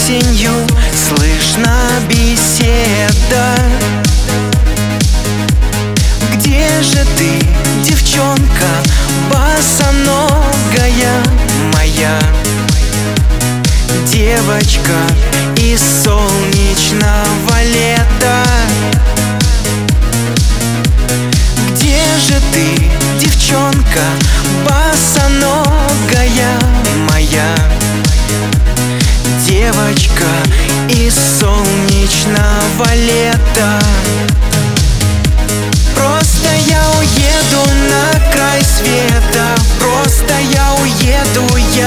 осенью слышна беседа. Где же ты, девчонка, босоногая моя? Девочка из солнечного лета. Где же ты, девчонка, босоногая моя? Девочка из солнечного лета. Просто я уеду на край света. Просто я уеду.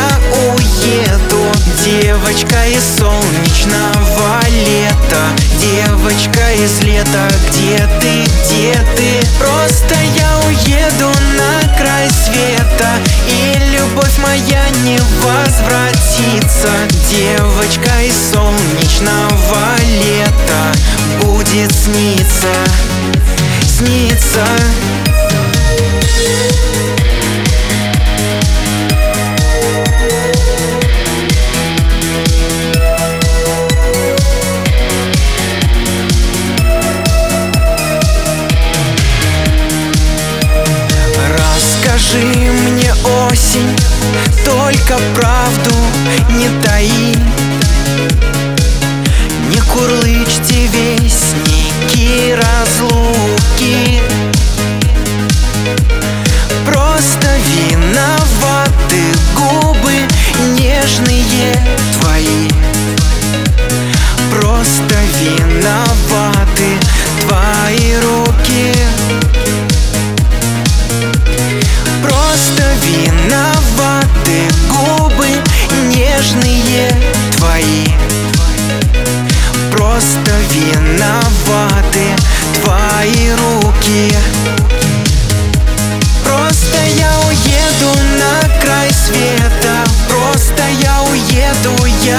Девочка из солнечного лета. Девочка из лета, где ты, где ты? Просто я уеду на край света, и любовь моя не возвратится. Девочка из солнечного лета будет сниться, сниться. Скажи мне, осень, только правду не таи, не курлычьте вестники разлуки. Просто виноваты губы нежные твои. Просто виноваты твои руки. Просто виноваты губы нежные твои. Просто виноваты твои руки. Просто я уеду на край света. Просто я уеду.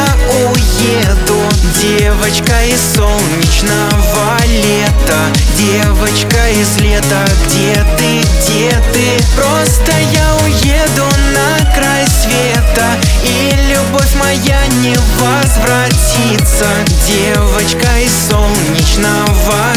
Девочка из солнечного лета. Девочка из лета, где ты, где ты? Просто я уеду на край света, и любовь моя не возвратится. Девочка из солнечного